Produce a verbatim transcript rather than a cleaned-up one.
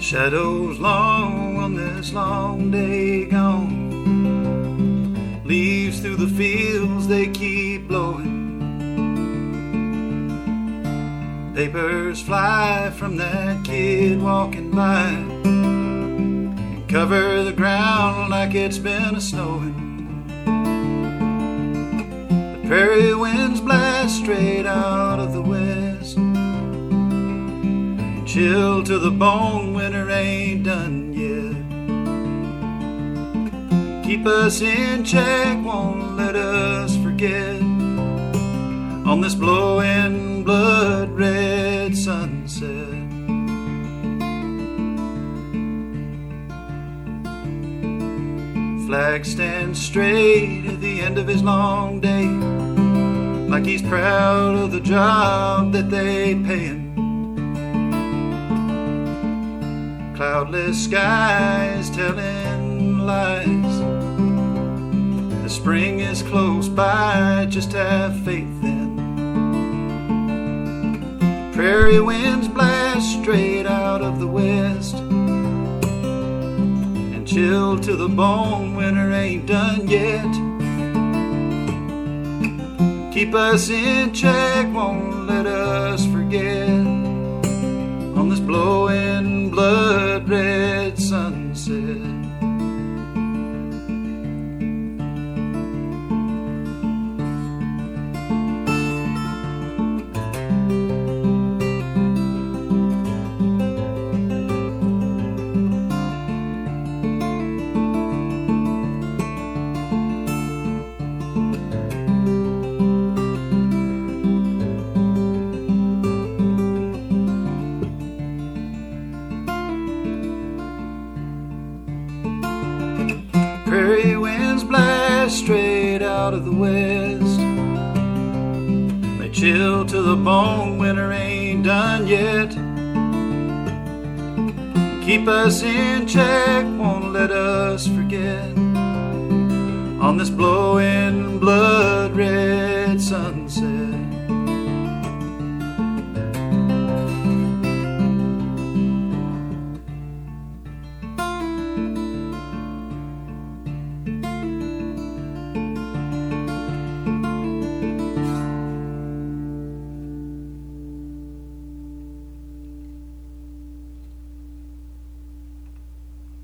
Shadows long on this long day gone. Leaves through the fields, they keep blowing. Papers fly from that kid walking by and cover the ground like it's been a snowing. The prairie winds blast straight out of the west, chill to the bone, winter ain't done yet. Keep us in check, won't let us forget, on this blowing blood red sunset. Flag stands straight at the end of his long day, like he's proud of the job that they pay him. Cloudless skies telling lies. The spring is close by, just have faith then. The prairie winds blast straight out of the west, and chill to the bone, winter ain't done yet. Keep us in check, won't let us forget, on this blowing blood red sunset. Prairie winds blast straight out of the west, they chill to the bone, winter ain't done yet. Keep us in check, won't let us forget, on this blowing blood red sunset.